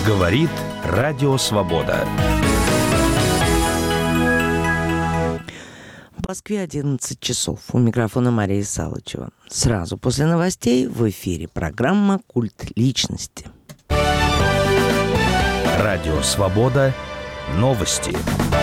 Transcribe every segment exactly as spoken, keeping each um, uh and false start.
Говорит Радио Свобода. В Москве одиннадцать часов. У микрофона Мария Салычева. Сразу после новостей в эфире программа «Культ личности». Радио Свобода. Новости.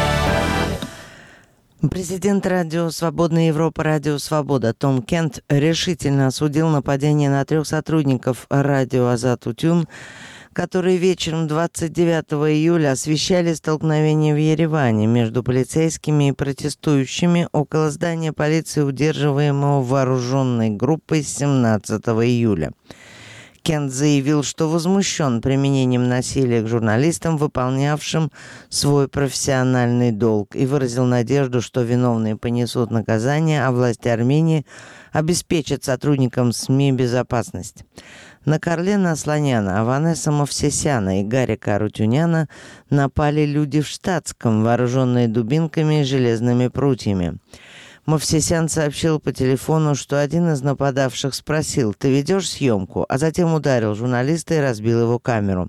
Президент Радио Свободная Европа Радио Свобода Том Кент решительно осудил нападение на трех сотрудников радио Азат Утюн, которые вечером двадцать девятого июля освещали столкновение в Ереване между полицейскими и протестующими около здания полиции, удерживаемого вооруженной группой семнадцатого июля. Кент заявил, что возмущен применением насилия к журналистам, выполнявшим свой профессиональный долг, и выразил надежду, что виновные понесут наказание, а власти Армении обеспечат сотрудникам СМИ безопасность. На Карлена Асланяна, Аванеса Мовсесяна и Гарика Арутюняна напали люди в штатском, вооруженные дубинками и железными прутьями. Мовсесян сообщил по телефону, что один из нападавших спросил: «Ты ведешь съемку?», а затем ударил журналиста и разбил его камеру.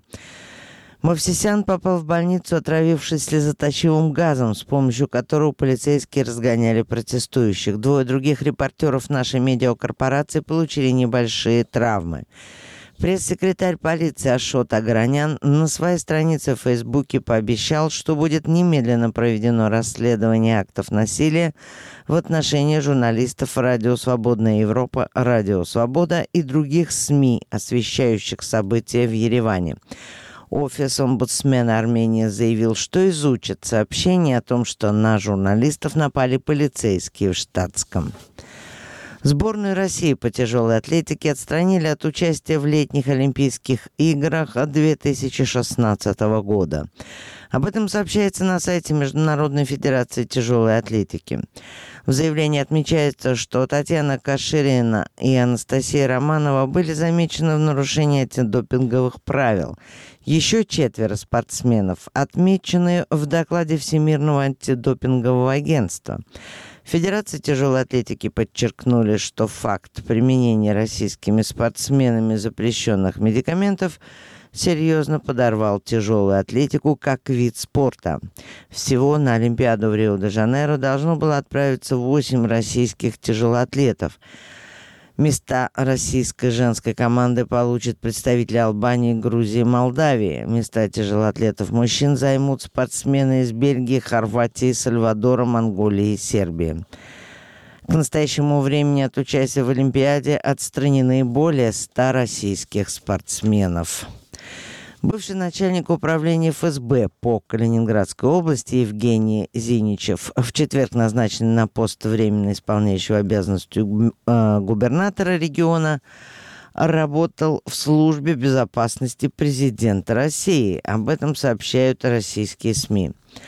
Мовсесян попал в больницу, отравившись слезоточивым газом, с помощью которого полицейские разгоняли протестующих. Двое других репортеров нашей медиакорпорации получили небольшие травмы. Пресс-секретарь полиции Ашот Агаранян на своей странице в Фейсбуке пообещал, что будет немедленно проведено расследование актов насилия в отношении журналистов Радио Свободная Европа, Радио Свобода и других СМИ, освещающих события в Ереване. Офис омбудсмена Армении заявил, что изучит сообщение о том, что на журналистов напали полицейские в штатском. Сборную России по тяжелой атлетике отстранили от участия в летних Олимпийских играх две тысячи шестнадцатого года. Об этом сообщается на сайте Международной федерации тяжелой атлетики. В заявлении отмечается, что Татьяна Каширина и Анастасия Романова были замечены в нарушении антидопинговых правил. Еще четверо спортсменов отмечены в докладе Всемирного антидопингового агентства. В Федерации тяжелой атлетики подчеркнули, что факт применения российскими спортсменами запрещенных медикаментов серьезно подорвал тяжелую атлетику как вид спорта. Всего на Олимпиаду в Рио-де-Жанейро должно было отправиться восемь российских тяжелоатлетов. Места российской женской команды получат представители Албании, Грузии и Молдавии. Места тяжелоатлетов мужчин займут спортсмены из Бельгии, Хорватии, Сальвадора, Монголии и Сербии. К настоящему времени от участия в Олимпиаде отстранены более ста российских спортсменов. Бывший начальник управления эф эс бэ по Калининградской области Евгений Зиничев, в четверг назначенный на пост временно исполняющего обязанности губернатора региона, работал в службе безопасности президента России. Об этом сообщают российские СМИ.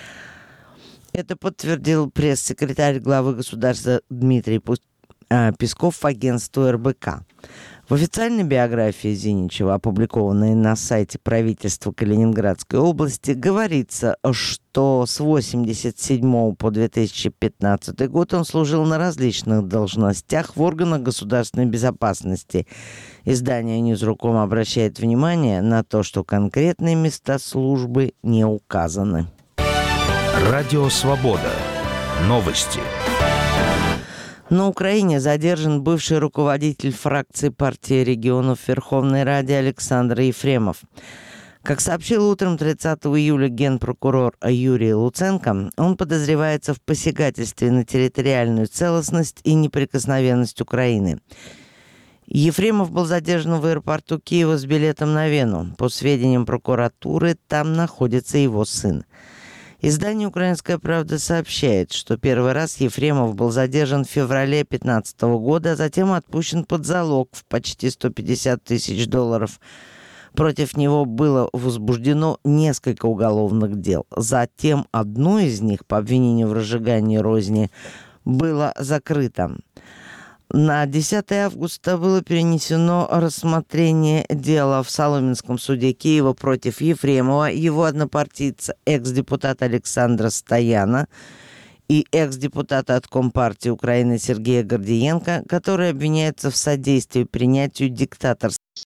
Это подтвердил пресс-секретарь главы государства Дмитрий Песков агентству эр бэ ка. В официальной биографии Зиничева, опубликованной на сайте правительства Калининградской области, говорится, что с восемьдесят седьмого по две тысячи пятнадцатый год он служил на различных должностях в органах государственной безопасности. Издание «Ньюзруком» обращает внимание на то, что конкретные места службы не указаны. Радио Свобода. Новости. На Украине задержан бывший руководитель фракции партии регионов Верховной Раде Александр Ефремов. Как сообщил утром тридцатого июля генпрокурор Юрий Луценко, он подозревается в посягательстве на территориальную целостность и неприкосновенность Украины. Ефремов был задержан в аэропорту Киева с билетом на Вену. По сведениям прокуратуры, там находится его сын. Издание «Украинская правда» сообщает, что первый раз Ефремов был задержан в феврале две тысячи пятнадцатого года, а затем отпущен под залог в почти сто пятьдесят тысяч долларов. Против него было возбуждено несколько уголовных дел. Затем одно из них, по обвинению в разжигании розни, было закрыто. На десятое августа было перенесено рассмотрение дела в Соломенском суде Киева против Ефремова, его однопартийца, экс-депутата Александра Стояна и экс-депутата от Компартии Украины Сергея Гордиенко, который обвиняется в содействии принятию диктаторского